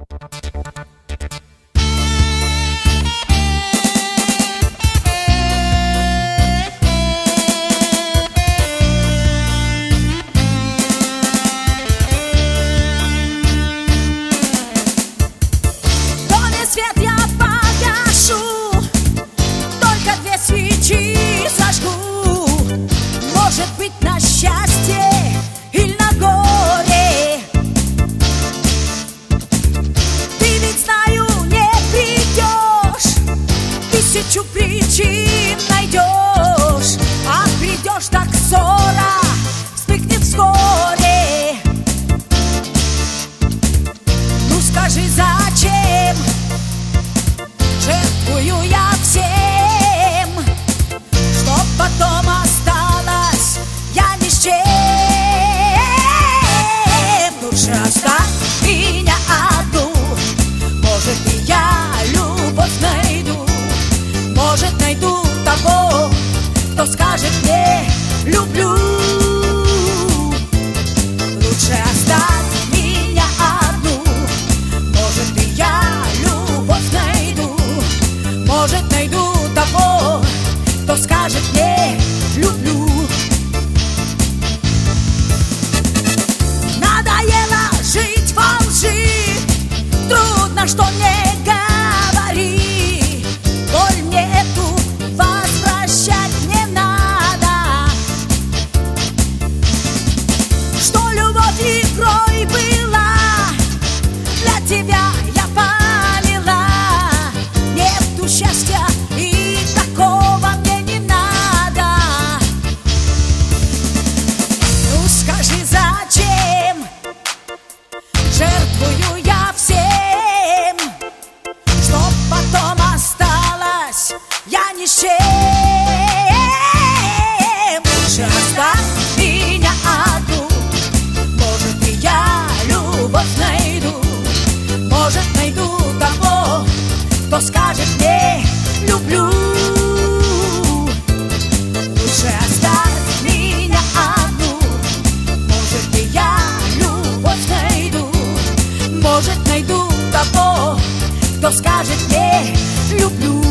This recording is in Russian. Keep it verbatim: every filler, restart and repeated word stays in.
Свет я погашу, только две свечи зажгу. Может быть, на счастье или на горе. Ты ведь, знаю, не придешь, тысячу причин найдешь. А придешь, так ссора вспыхнет вскоре. Ну скажи, зачем жертвую я всем, чтоб потом осталась я ни с чем? Лучше оставь меня одну, может, и я любовь найду. Может, найду того, кто скажет мне люблю. Лучше оставь меня одну, может, и я любовь найду. Может, найду того, кто скажет мне люблю. Надоело жить во лжи, трудно, что не говори. Боль мне эту возвращать не надо. Что любовь игрой была, для тебя я поняла. Нету счастья, и такого мне не надо. Ну скажи, зачем жертвую я всем, чтоб потом осталась я ни с чем? Лучше оставь меня одну, может, и я любовь найду. Может, найду того, кто скажет мне люблю. Лучше оставь меня одну, может, и я любовь найду. Может, найду того, кто скажет мне люблю.